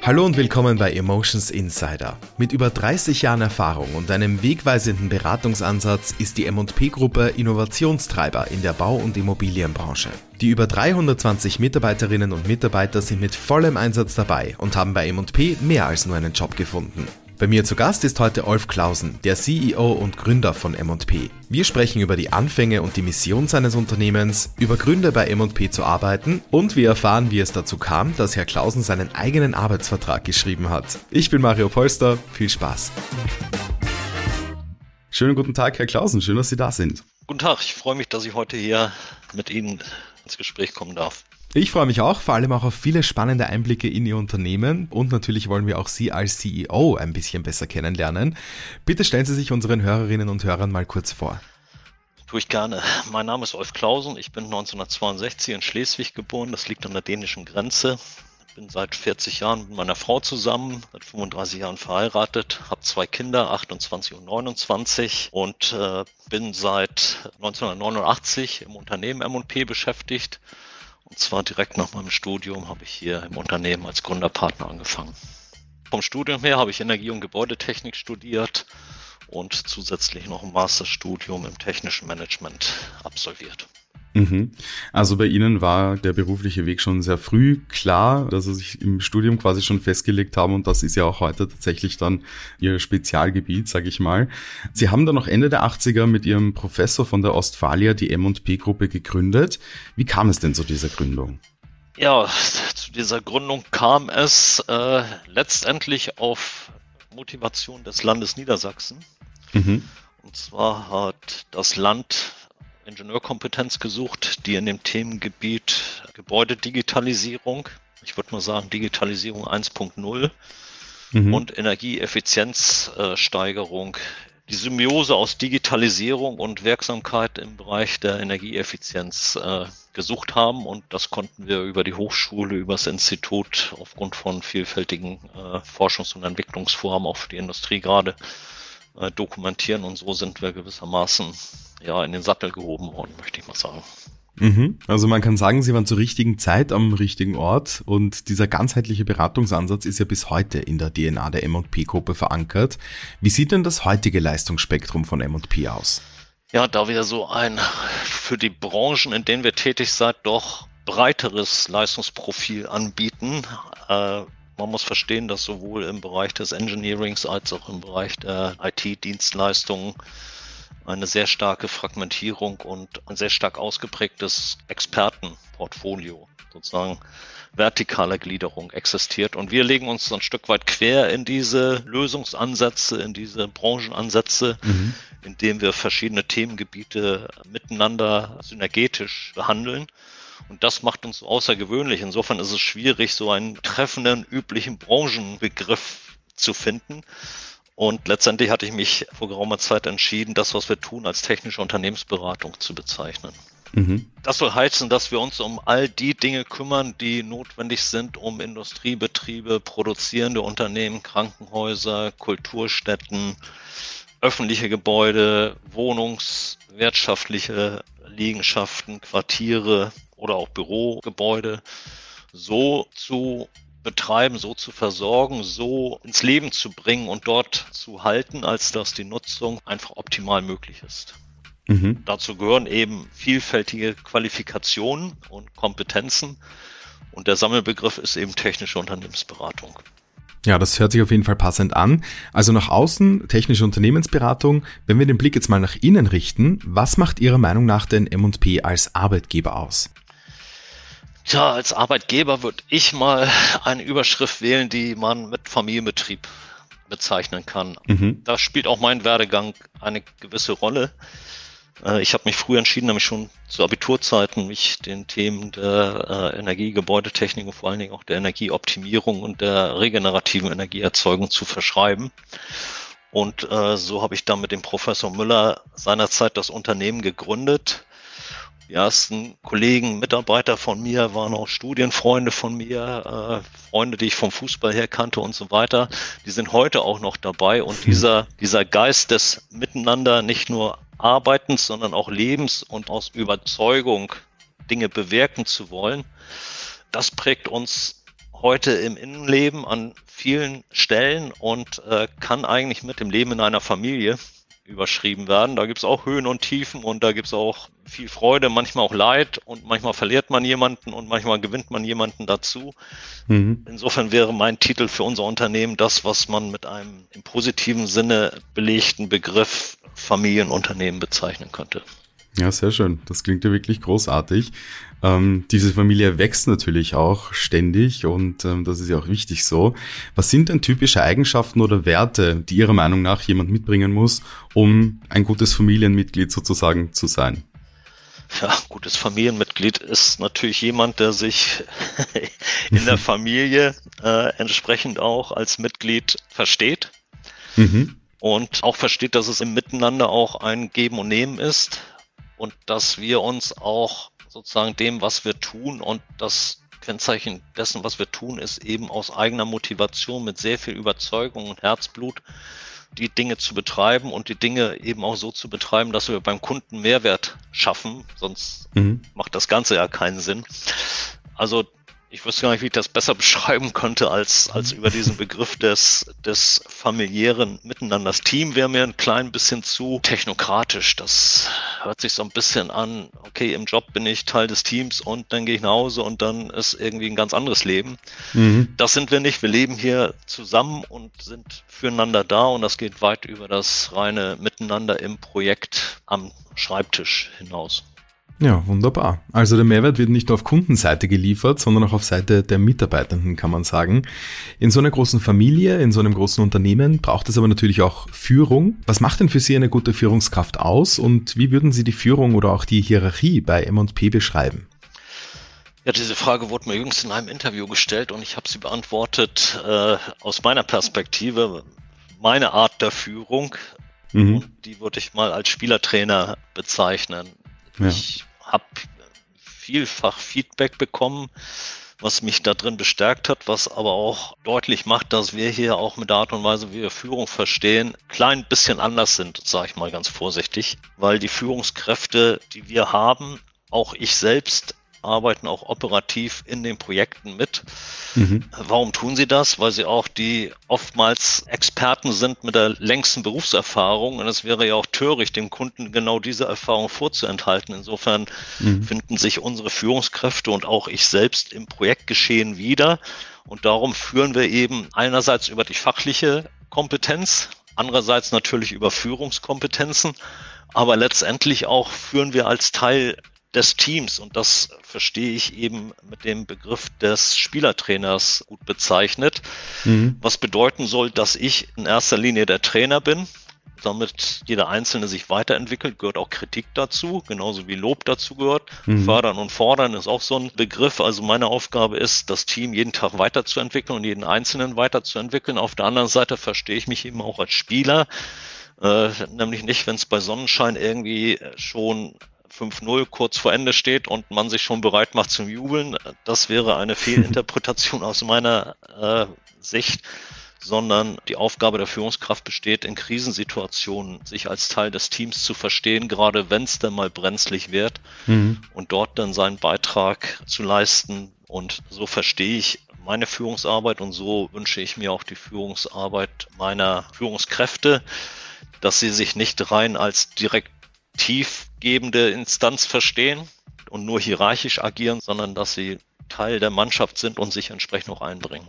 Hallo und willkommen bei Emotions Insider. Mit über 30 Jahren Erfahrung und einem wegweisenden Beratungsansatz ist die M&P-Gruppe Innovationstreiber in der Bau- und Immobilienbranche. Die über 320 Mitarbeiterinnen und Mitarbeiter sind mit vollem Einsatz dabei und haben bei M&P mehr als nur einen Job gefunden. Bei mir zu Gast ist heute Olf Clausen, der CEO und Gründer von M&P. Wir sprechen über die Anfänge und die Mission seines Unternehmens, über Gründe bei M&P zu arbeiten und wir erfahren, wie es dazu kam, dass Herr Clausen seinen eigenen Arbeitsvertrag geschrieben hat. Ich bin Mario Polster, viel Spaß. Schönen guten Tag, Herr Clausen, schön, dass Sie da sind. Guten Tag, ich freue mich, dass ich heute hier mit Ihnen ins Gespräch kommen darf. Ich freue mich auch, vor allem auch auf viele spannende Einblicke in Ihr Unternehmen und natürlich wollen wir auch Sie als CEO ein bisschen besser kennenlernen. Bitte stellen Sie sich unseren Hörerinnen und Hörern mal kurz vor. Tue ich gerne. Mein Name ist Olf Clausen, ich bin 1962 in Schleswig geboren, das liegt an der dänischen Grenze. Ich bin seit 40 Jahren mit meiner Frau zusammen, seit 35 Jahren verheiratet, habe 2 Kinder, 28 und 29 und bin seit 1989 im Unternehmen M&P beschäftigt. Und zwar direkt nach meinem Studium habe ich hier im Unternehmen als Gründerpartner angefangen. Vom Studium her habe ich Energie- und Gebäudetechnik studiert und zusätzlich noch ein Masterstudium im technischen Management absolviert. Also bei Ihnen war der berufliche Weg schon sehr früh klar, dass Sie sich im Studium quasi schon festgelegt haben und das ist ja auch heute tatsächlich dann Ihr Spezialgebiet, sage ich mal. Sie haben dann noch Ende der 80er mit Ihrem Professor von der Ostfalia die M&P-Gruppe gegründet. Wie kam es denn zu dieser Gründung? Ja, zu dieser Gründung kam es letztendlich auf Motivation des Landes Niedersachsen. Und zwar hat das Land Ingenieurkompetenz gesucht, die in dem Themengebiet Gebäudedigitalisierung, ich würde mal sagen Digitalisierung 1.0 und Energieeffizienzsteigerung, die Symbiose aus Digitalisierung und Wirksamkeit im Bereich der Energieeffizienz gesucht haben und das konnten wir über die Hochschule, über das Institut aufgrund von vielfältigen Forschungs- und Entwicklungsvorhaben auch für die Industrie gerade dokumentieren und so sind wir gewissermaßen in den Sattel gehoben worden, möchte ich mal sagen. Also man kann sagen, Sie waren zur richtigen Zeit am richtigen Ort und dieser ganzheitliche Beratungsansatz ist ja bis heute in der DNA der M&P-Gruppe verankert. Wie sieht denn das heutige Leistungsspektrum von M&P aus? Ja, da wir so ein für die Branchen, in denen wir tätig sind, doch breiteres Leistungsprofil anbieten, man muss verstehen, dass sowohl im Bereich des Engineerings als auch im Bereich der IT-Dienstleistungen eine sehr starke Fragmentierung und ein sehr stark ausgeprägtes Expertenportfolio, sozusagen vertikale Gliederung existiert. Und wir legen uns ein Stück weit quer in diese Lösungsansätze, in diese Branchenansätze, indem wir verschiedene Themengebiete miteinander synergetisch behandeln. Und das macht uns so außergewöhnlich. Insofern ist es schwierig, so einen treffenden, üblichen Branchenbegriff zu finden. Und letztendlich hatte ich mich vor geraumer Zeit entschieden, das, was wir tun, als technische Unternehmensberatung zu bezeichnen. Das soll heißen, dass wir uns um all die Dinge kümmern, die notwendig sind, um Industriebetriebe, produzierende Unternehmen, Krankenhäuser, Kulturstätten, öffentliche Gebäude, wohnungswirtschaftliche Liegenschaften, Quartiere oder auch Bürogebäude so zu betreiben, so zu versorgen, so ins Leben zu bringen und dort zu halten, als dass die Nutzung einfach optimal möglich ist. Dazu gehören eben vielfältige Qualifikationen und Kompetenzen und der Sammelbegriff ist eben technische Unternehmensberatung. Ja, das hört sich auf jeden Fall passend an. Also nach außen technische Unternehmensberatung. Wenn wir den Blick jetzt mal nach innen richten, was macht Ihrer Meinung nach denn M&P als Arbeitgeber aus? Tja, als Arbeitgeber würde ich mal eine Überschrift wählen, die man mit Familienbetrieb bezeichnen kann. Da spielt auch mein Werdegang eine gewisse Rolle. Ich habe mich früh entschieden, nämlich schon zu Abiturzeiten, mich den Themen der Energie, Gebäudetechnik und vor allen Dingen auch der Energieoptimierung und der regenerativen Energieerzeugung zu verschreiben. Und so habe ich dann mit dem Professor Müller seinerzeit das Unternehmen gegründet. Die ersten Kollegen, Mitarbeiter von mir waren auch Studienfreunde von mir, Freunde, die ich vom Fußball her kannte und so weiter. Die sind heute auch noch dabei und dieser Geist des Miteinander nicht nur Arbeitens, sondern auch Lebens und aus Überzeugung Dinge bewirken zu wollen, das prägt uns heute im Innenleben an vielen Stellen und kann eigentlich mit dem Leben in einer Familie überschrieben werden. Da gibt es auch Höhen und Tiefen und da gibt es auch viel Freude, manchmal auch Leid und manchmal verliert man jemanden und manchmal gewinnt man jemanden dazu. Insofern wäre mein Titel für unser Unternehmen das, was man mit einem im positiven Sinne belegten Begriff Familienunternehmen bezeichnen könnte. Ja, sehr schön. Das klingt ja wirklich großartig. Diese Familie wächst natürlich auch ständig und das ist ja auch wichtig so. Was sind denn typische Eigenschaften oder Werte, die Ihrer Meinung nach jemand mitbringen muss, um ein gutes Familienmitglied sozusagen zu sein? Ja, gutes Familienmitglied ist natürlich jemand, der sich in der Familie entsprechend auch als Mitglied versteht und auch versteht, dass es im Miteinander auch ein Geben und Nehmen ist und dass wir uns auch sozusagen dem, was wir tun, und das Kennzeichen dessen, was wir tun, ist eben aus eigener Motivation mit sehr viel Überzeugung und Herzblut die Dinge zu betreiben und die Dinge eben auch so zu betreiben, dass wir beim Kunden Mehrwert schaffen, sonst macht das Ganze ja keinen Sinn. Also ich wüsste gar nicht, wie ich das besser beschreiben könnte, als über diesen Begriff des familiären Miteinander. Das Team wäre mir ein klein bisschen zu technokratisch. Das hört sich so ein bisschen an, okay, im Job bin ich Teil des Teams und dann gehe ich nach Hause und dann ist irgendwie ein ganz anderes Leben. Das sind wir nicht. Wir leben hier zusammen und sind füreinander da und das geht weit über das reine Miteinander im Projekt am Schreibtisch hinaus. Ja, wunderbar. Also der Mehrwert wird nicht nur auf Kundenseite geliefert, sondern auch auf Seite der Mitarbeitenden, kann man sagen. In so einer großen Familie, in so einem großen Unternehmen braucht es aber natürlich auch Führung. Was macht denn für Sie eine gute Führungskraft aus und wie würden Sie die Führung oder auch die Hierarchie bei M&P beschreiben? Ja, diese Frage wurde mir jüngst in einem Interview gestellt und ich habe sie beantwortet aus meiner Perspektive. Meine Art der Führung, und die würde ich mal als Spielertrainer bezeichnen. Ja. Ich habe vielfach Feedback bekommen, was mich da drin bestärkt hat, was aber auch deutlich macht, dass wir hier auch mit der Art und Weise, wie wir Führung verstehen, klein bisschen anders sind, sage ich mal ganz vorsichtig, weil die Führungskräfte, die wir haben, auch ich selbst, arbeiten auch operativ in den Projekten mit. Warum tun sie das? Weil sie auch die oftmals Experten sind mit der längsten Berufserfahrung und es wäre ja auch töricht, dem Kunden genau diese Erfahrung vorzuenthalten. Insofern finden sich unsere Führungskräfte und auch ich selbst im Projektgeschehen wieder und darum führen wir eben einerseits über die fachliche Kompetenz, andererseits natürlich über Führungskompetenzen, aber letztendlich auch führen wir als Teil des Teams und das verstehe ich eben mit dem Begriff des Spielertrainers gut bezeichnet, was bedeuten soll, dass ich in erster Linie der Trainer bin, damit jeder Einzelne sich weiterentwickelt, gehört auch Kritik dazu, genauso wie Lob dazu gehört. Fördern und fordern ist auch so ein Begriff, also meine Aufgabe ist, das Team jeden Tag weiterzuentwickeln und jeden Einzelnen weiterzuentwickeln. Auf der anderen Seite verstehe ich mich eben auch als Spieler, nämlich nicht, wenn es bei Sonnenschein irgendwie schon 5-0 kurz vor Ende steht und man sich schon bereit macht zum Jubeln. Das wäre eine Fehlinterpretation aus meiner Sicht, sondern die Aufgabe der Führungskraft besteht, in Krisensituationen sich als Teil des Teams zu verstehen, gerade wenn es dann mal brenzlig wird und dort dann seinen Beitrag zu leisten. Und so verstehe ich meine Führungsarbeit und so wünsche ich mir auch die Führungsarbeit meiner Führungskräfte, dass sie sich nicht rein als direktivgebende Instanz verstehen und nur hierarchisch agieren, sondern dass sie Teil der Mannschaft sind und sich entsprechend auch einbringen.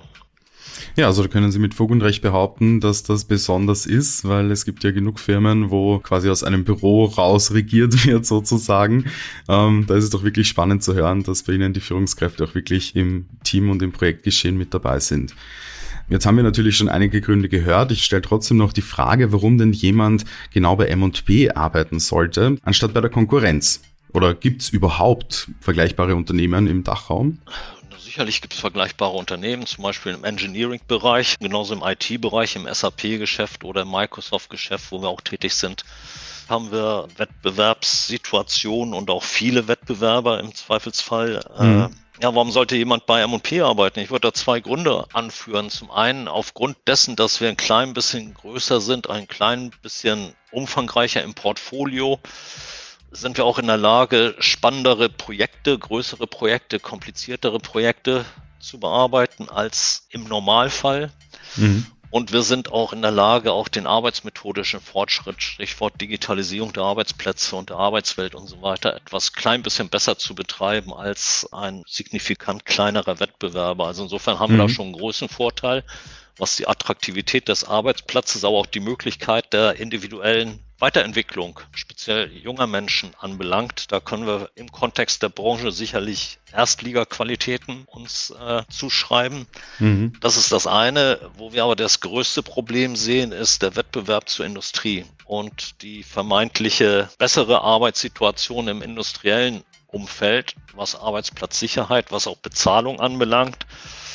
Ja, also da können Sie mit Fug und Recht behaupten, dass das besonders ist, weil es gibt ja genug Firmen, wo quasi aus einem Büro raus regiert wird sozusagen. Da ist es doch wirklich spannend zu hören, dass bei Ihnen die Führungskräfte auch wirklich im Team und im Projektgeschehen mit dabei sind. Jetzt haben wir natürlich schon einige Gründe gehört. Ich stelle trotzdem noch die Frage, warum denn jemand genau bei M&P arbeiten sollte, anstatt bei der Konkurrenz. Oder gibt es überhaupt vergleichbare Unternehmen im Dachraum? Sicherlich gibt es vergleichbare Unternehmen, zum Beispiel im Engineering-Bereich, genauso im IT-Bereich, im SAP-Geschäft oder im Microsoft-Geschäft, wo wir auch tätig sind, haben wir Wettbewerbssituationen und auch viele Wettbewerber im Zweifelsfall. Ja, warum sollte jemand bei M&P arbeiten? Ich würde da zwei Gründe anführen. Zum einen aufgrund dessen, dass wir ein klein bisschen größer sind, ein klein bisschen umfangreicher im Portfolio, sind wir auch in der Lage, spannendere Projekte, größere Projekte, kompliziertere Projekte zu bearbeiten als im Normalfall. Und wir sind auch in der Lage, auch den arbeitsmethodischen Fortschritt, Stichwort Digitalisierung der Arbeitsplätze und der Arbeitswelt und so weiter, etwas klein bisschen besser zu betreiben als ein signifikant kleinerer Wettbewerber. Also insofern haben wir da schon einen großen Vorteil, was die Attraktivität des Arbeitsplatzes, aber auch die Möglichkeit der individuellen Weiterentwicklung, speziell junger Menschen anbelangt. Da können wir im Kontext der Branche sicherlich Erstliga-Qualitäten uns zuschreiben. Das ist das eine. Wo wir aber das größte Problem sehen, ist der Wettbewerb zur Industrie und die vermeintliche bessere Arbeitssituation im industriellen Umfeld, was Arbeitsplatzsicherheit, was auch Bezahlung anbelangt,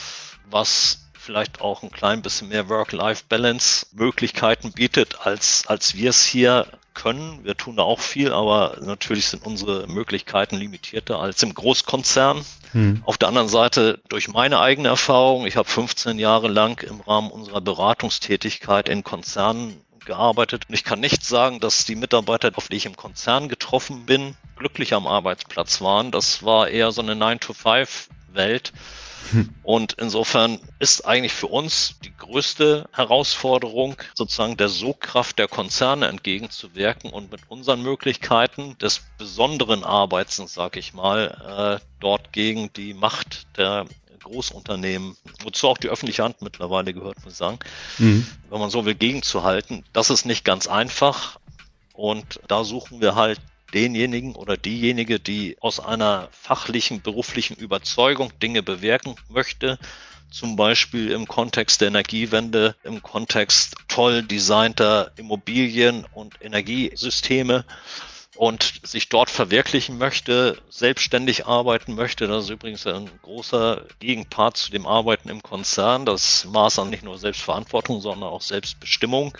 was vielleicht auch ein klein bisschen mehr Work-Life-Balance-Möglichkeiten bietet, als wir es hier können. Wir tun da auch viel, aber natürlich sind unsere Möglichkeiten limitierter als im Großkonzern. Auf der anderen Seite, durch meine eigene Erfahrung, ich habe 15 Jahre lang im Rahmen unserer Beratungstätigkeit in Konzernen gearbeitet. Und ich kann nicht sagen, dass die Mitarbeiter, auf die ich im Konzern getroffen bin, glücklich am Arbeitsplatz waren. Das war eher so eine 9-to-5-Welt. Und insofern ist eigentlich für uns die größte Herausforderung, sozusagen der Sogkraft der Konzerne entgegenzuwirken und mit unseren Möglichkeiten des besonderen Arbeitens, sag ich mal, dort gegen die Macht der Großunternehmen, wozu auch die öffentliche Hand mittlerweile gehört, muss ich sagen, wenn man so will, gegenzuhalten. Das ist nicht ganz einfach und da suchen wir halt denjenigen oder diejenige, die aus einer fachlichen, beruflichen Überzeugung Dinge bewirken möchte, zum Beispiel im Kontext der Energiewende, im Kontext toll designter Immobilien und Energiesysteme und sich dort verwirklichen möchte, selbstständig arbeiten möchte. Das ist übrigens ein großer Gegenpart zu dem Arbeiten im Konzern, das Maß an nicht nur Selbstverantwortung, sondern auch Selbstbestimmung.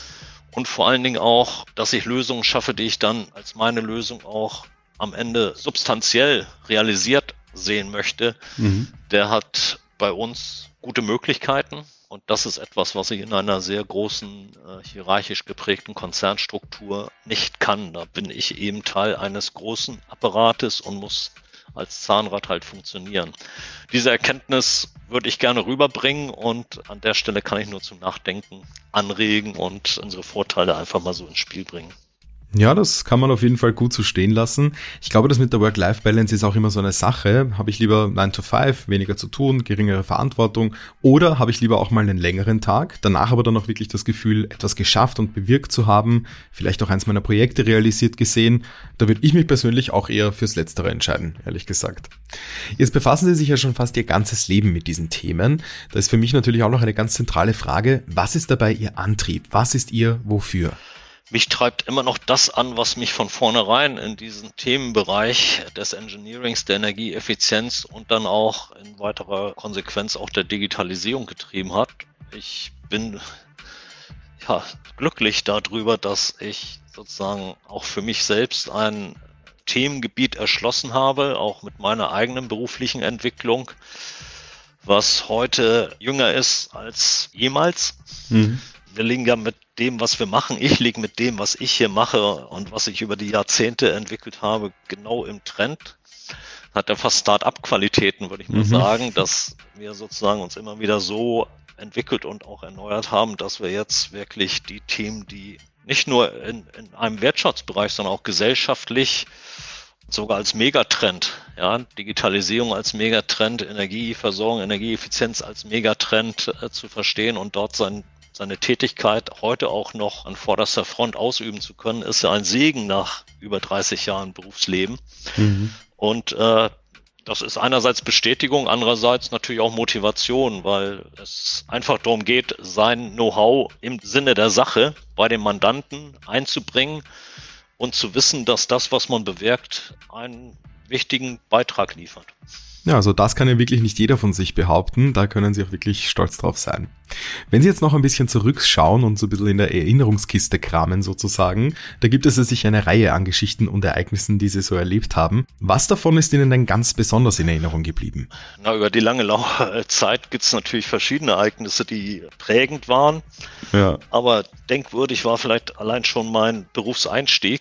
Und vor allen Dingen auch, dass ich Lösungen schaffe, die ich dann als meine Lösung auch am Ende substanziell realisiert sehen möchte. Der hat bei uns gute Möglichkeiten. Und das ist etwas, was ich in einer sehr großen, hierarchisch geprägten Konzernstruktur nicht kann. Da bin ich eben Teil eines großen Apparates und muss als Zahnrad halt funktionieren. Diese Erkenntnis würde ich gerne rüberbringen und an der Stelle kann ich nur zum Nachdenken anregen und unsere Vorteile einfach mal so ins Spiel bringen. Ja, das kann man auf jeden Fall gut so stehen lassen. Ich glaube, das mit der Work-Life-Balance ist auch immer so eine Sache. Habe ich lieber 9 to 5, weniger zu tun, geringere Verantwortung, oder habe ich lieber auch mal einen längeren Tag, danach aber dann auch wirklich das Gefühl, etwas geschafft und bewirkt zu haben, vielleicht auch eins meiner Projekte realisiert gesehen. Da würde ich mich persönlich auch eher fürs Letztere entscheiden, ehrlich gesagt. Jetzt befassen Sie sich ja schon fast Ihr ganzes Leben mit diesen Themen. Da ist für mich natürlich auch noch eine ganz zentrale Frage. Was ist dabei Ihr Antrieb? Was ist Ihr Wofür? Mich treibt immer noch das an, was mich von vornherein in diesen Themenbereich des Engineerings, der Energieeffizienz und dann auch in weiterer Konsequenz auch der Digitalisierung getrieben hat. Ich bin glücklich darüber, dass ich sozusagen auch für mich selbst ein Themengebiet erschlossen habe, auch mit meiner eigenen beruflichen Entwicklung, was heute jünger ist als jemals. Wir liegen ja mit dem, was wir machen, ich liege mit dem, was ich hier mache und was ich über die Jahrzehnte entwickelt habe, genau im Trend. Hat ja fast Start-up-Qualitäten, würde ich mal sagen, dass wir sozusagen uns immer wieder so entwickelt und auch erneuert haben, dass wir jetzt wirklich die Themen, die nicht nur in einem Wirtschaftsbereich, sondern auch gesellschaftlich sogar als Megatrend, ja, Digitalisierung als Megatrend, Energieversorgung, Energieeffizienz als Megatrend zu verstehen und dort seine Tätigkeit heute auch noch an vorderster Front ausüben zu können, ist ja ein Segen nach über 30 Jahren Berufsleben. Und das ist einerseits Bestätigung, andererseits natürlich auch Motivation, weil es einfach darum geht, sein Know-how im Sinne der Sache bei den Mandanten einzubringen und zu wissen, dass das, was man bewirkt, einen wichtigen Beitrag liefert. Ja, also das kann ja wirklich nicht jeder von sich behaupten, da können Sie auch wirklich stolz drauf sein. Wenn Sie jetzt noch ein bisschen zurückschauen und so ein bisschen in der Erinnerungskiste kramen sozusagen, da gibt es ja sicher eine Reihe an Geschichten und Ereignissen, die Sie so erlebt haben. Was davon ist Ihnen denn ganz besonders in Erinnerung geblieben? Na, über die lange Zeit gibt es natürlich verschiedene Ereignisse, die prägend waren. Ja. Aber denkwürdig war vielleicht allein schon mein Berufseinstieg.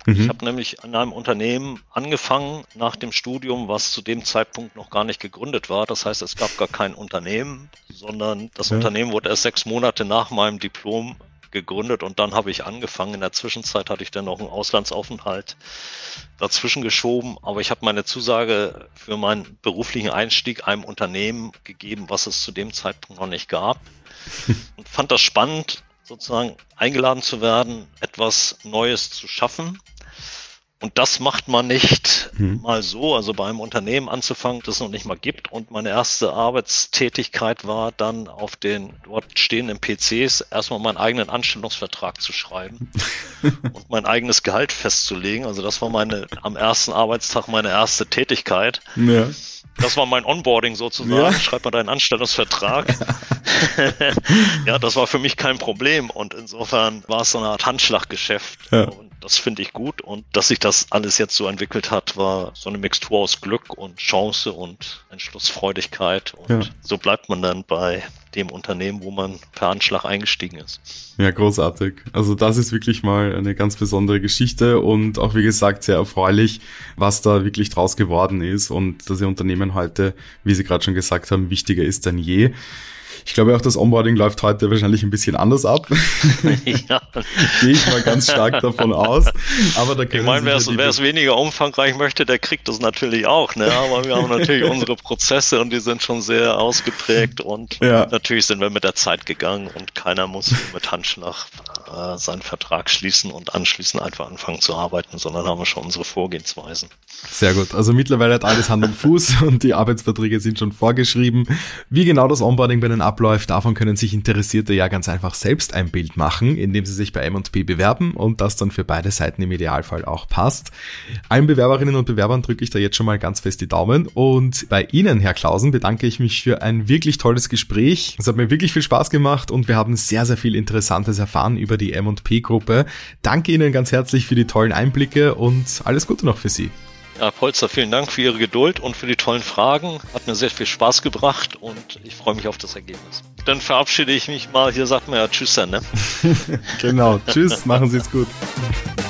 Ich habe nämlich an einem Unternehmen angefangen nach dem Studium, was zu dem Zeitpunkt noch gar nicht gegründet war. Das heißt, es gab gar kein Unternehmen, sondern das Unternehmen wurde erst 6 Monate nach meinem Diplom gegründet und dann habe ich angefangen. In der Zwischenzeit hatte ich dann noch einen Auslandsaufenthalt dazwischen geschoben, aber ich habe meine Zusage für meinen beruflichen Einstieg einem Unternehmen gegeben, was es zu dem Zeitpunkt noch nicht gab und fand das spannend, sozusagen eingeladen zu werden, etwas Neues zu schaffen. Und das macht man nicht mal so, also bei einem Unternehmen anzufangen, das es noch nicht mal gibt. Und meine erste Arbeitstätigkeit war dann auf den dort stehenden PCs erstmal meinen eigenen Anstellungsvertrag zu schreiben und mein eigenes Gehalt festzulegen. Also das war am ersten Arbeitstag meine erste Tätigkeit. Ja. Das war mein Onboarding sozusagen. Ja. Schreib mal deinen Anstellungsvertrag. Ja, das war für mich kein Problem. Und insofern war es so eine Art Handschlaggeschäft. Ja. Und das finde ich gut. Und dass sich das alles jetzt so entwickelt hat, war so eine Mixtur aus Glück und Chance und Entschlussfreudigkeit. Und so bleibt man dann bei dem Unternehmen, wo man per Anschlag eingestiegen ist. Ja, großartig. Also das ist wirklich mal eine ganz besondere Geschichte und auch, wie gesagt, sehr erfreulich, was da wirklich draus geworden ist und dass Ihr Unternehmen heute, wie Sie gerade schon gesagt haben, wichtiger ist denn je. Ich glaube auch, das Onboarding läuft heute wahrscheinlich ein bisschen anders ab. Ja. Gehe ich mal ganz stark davon aus. Aber da können ich meine, wer es weniger umfangreich möchte, der kriegt das natürlich auch. Ne? Aber wir haben natürlich unsere Prozesse und die sind schon sehr ausgeprägt. Und natürlich sind wir mit der Zeit gegangen und keiner muss mit Handschlag seinen Vertrag schließen und anschließend einfach anfangen zu arbeiten, sondern haben wir schon unsere Vorgehensweisen. Sehr gut. Also mittlerweile hat alles Hand und Fuß und die Arbeitsverträge sind schon vorgeschrieben. Wie genau das Onboarding bei den abläuft, davon können sich Interessierte ja ganz einfach selbst ein Bild machen, indem sie sich bei M&P bewerben und das dann für beide Seiten im Idealfall auch passt. Allen Bewerberinnen und Bewerbern drücke ich da jetzt schon mal ganz fest die Daumen und bei Ihnen, Herr Clausen, bedanke ich mich für ein wirklich tolles Gespräch. Es hat mir wirklich viel Spaß gemacht und wir haben sehr, sehr viel Interessantes erfahren über die M&P-Gruppe. Danke Ihnen ganz herzlich für die tollen Einblicke und alles Gute noch für Sie. Ja, Polster, vielen Dank für Ihre Geduld und für die tollen Fragen. Hat mir sehr viel Spaß gebracht und ich freue mich auf das Ergebnis. Dann verabschiede ich mich mal. Hier sagt man ja Tschüss, ne? Genau. Tschüss, machen Sie es gut.